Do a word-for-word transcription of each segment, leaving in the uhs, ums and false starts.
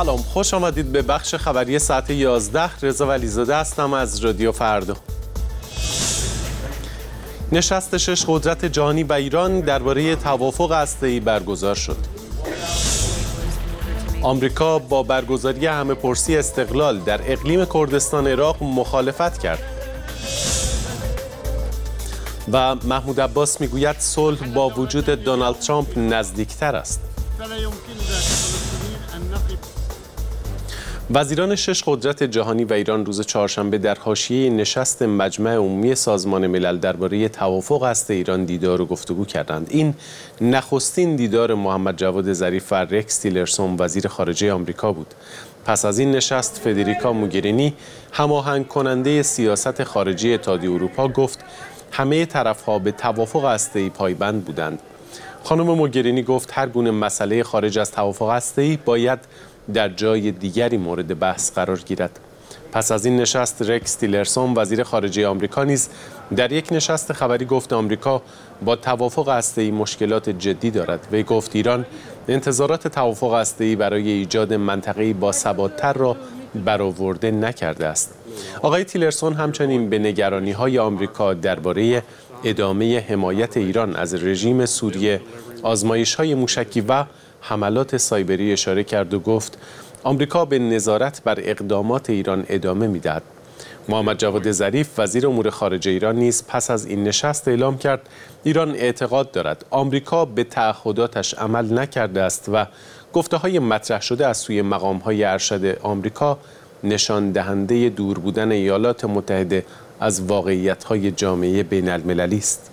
سلام، خوش آمدید به بخش خبری ساعت یازده. رضا ولیزاده هستم از رادیو فردا. نشست شش قدرت جهانی و ایران درباره توافق هسته‌ای برگزار شد. آمریکا با برگزاری همه‌پرسی استقلال در اقلیم کردستان عراق مخالفت کرد. و محمود عباس میگوید صلح با وجود دونالد ترامپ نزدیکتر است. وزیران شش قدرت جهانی و ایران روز چهارشنبه در حاشیه نشست مجمع عمومی سازمان ملل درباره توافق هسته ایران دیدار و گفتگو کردند. این نخستین دیدار محمد جواد ظریف و رکس تیلرسون وزیر خارجه آمریکا بود. پس از این نشست فدریکا موگرینی هماهنگ کننده سیاست خارجی اتحادیه اروپا گفت همه طرف‌ها به توافق هسته‌ای پایبند بودند. خانم موگرینی گفت هر گونه مسئله خارج از توافق هسته‌ای باید در جای دیگری مورد بحث قرار گیرد. پس از این نشست رکس تیلرسون وزیر خارجه آمریکا نیز در یک نشست خبری گفت آمریکا با توافق هسته‌ای مشکلات جدی دارد. وی گفت ایران انتظارات توافق هسته‌ای برای ایجاد منطقه‌ای با ثبات‌تر را برآورده نکرده است. آقای تیلرسون همچنین به نگرانی‌های آمریکا درباره ادامه حمایت ایران از رژیم سوریه، آزمایش‌های موشکی و حملات سایبری اشاره کرد و گفت آمریکا به نظارت بر اقدامات ایران ادامه می‌دهد. محمد جواد ظریف وزیر امور خارجه ایران نیز پس از این نشست اعلام کرد ایران اعتقاد دارد آمریکا به تعهداتش عمل نکرده است و گفته‌های مطرح شده از سوی مقام‌های ارشد آمریکا نشان دهنده دور بودن ایالات متحده از واقعیت‌های جامعه بین‌المللی است.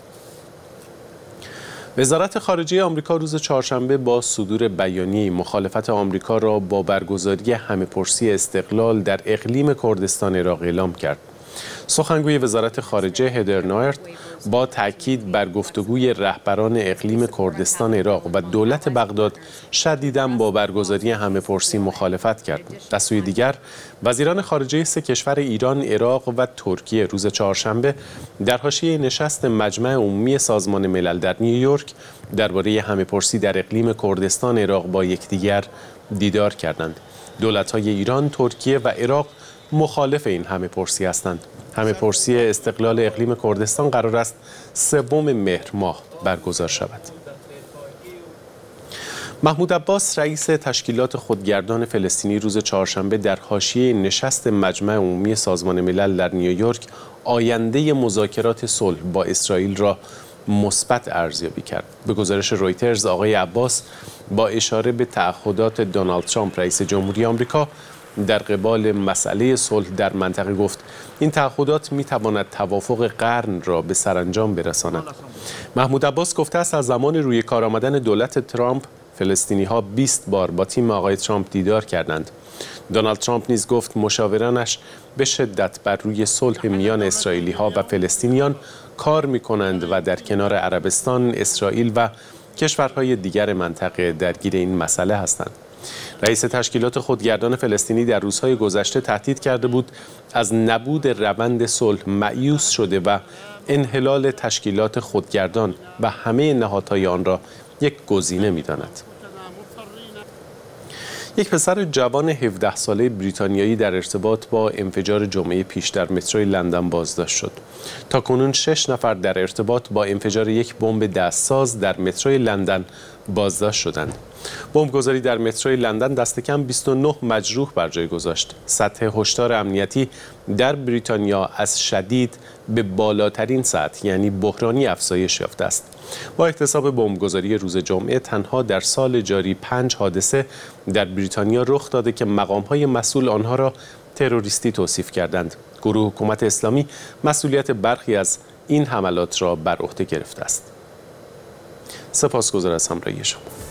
وزارت خارجه آمریکا روز چهارشنبه با صدور بیانیه مخالفت آمریکا را با برگزاری همه‌پرسی استقلال در اقلیم کردستان عراق اعلام کرد. سخنگوی وزارت خارجه هدر نایرت با تاکید بر گفتگوی رهبران اقلیم کردستان عراق و دولت بغداد شدیداً با برگزاری همه‌پرسی مخالفت کرد. از سوی دیگر وزیران خارجه سه کشور ایران، عراق و ترکیه روز چهارشنبه در حاشیه نشست مجمع عمومی سازمان ملل در نیویورک درباره همه‌پرسی در اقلیم کردستان عراق با یکدیگر دیدار کردند. دولت‌های ایران، ترکیه و عراق مخالف این همه‌پرسی هستند. همه‌پرسی استقلال اقلیم کردستان قرار است سوم مهر ماه برگزار شود. محمود عباس رئیس تشکیلات خودگردان فلسطینی روز چهارشنبه در حاشیه نشست مجمع عمومی سازمان ملل در نیویورک آینده مذاکرات صلح با اسرائیل را مثبت ارزیابی کرد. به گزارش رویترز آقای عباس با اشاره به تعهدات دونالد ترامپ رئیس جمهوری آمریکا در قبال مسئله صلح در منطقه گفت این تعهدات می‌تواند توافق قرن را به سرانجام برساند. محمود عباس گفته است از زمان روی کار آمدن دولت ترامپ فلسطینی‌ها بیست بار با تیم آقای ترامپ دیدار کردند. دونالد ترامپ نیز گفت مشاورانش به شدت بر روی صلح میان اسرائیلی‌ها و فلسطینیان کار می‌کنند و در کنار عربستان، اسرائیل و کشورهای دیگر منطقه درگیر این مسئله هستند. رئیس تشکیلات خودگردان فلسطینی در روزهای گذشته تهدید کرده بود از نبود روند صلح مایوس شده و انحلال تشکیلات خودگردان و همه نهادهای آن را یک گزینه می‌داند. یک پسر جوان هفده ساله بریتانیایی در ارتباط با انفجار جمعه پیش در متروی لندن بازداشت شد. تاکنون شش نفر در ارتباط با انفجار یک بمب دستساز در متروی لندن بازداشت شدند. بمبگذاری در متروی لندن دست کم بیست و نه مجروح بر جای گذاشت. سطح هشدار امنیتی در بریتانیا از شدید به بالاترین سطح یعنی بحرانی افزایش یافته است. با احتساب بمبگذاری روز جمعه تنها در سال جاری پنج حادثه در بریتانیا رخ داده که مقام‌های مسئول آنها را تروریستی توصیف کردند. گروه حکومت اسلامی مسئولیت برخی از این حملات را بر عهده گرفته است. سپاسگزار از همراهی شما.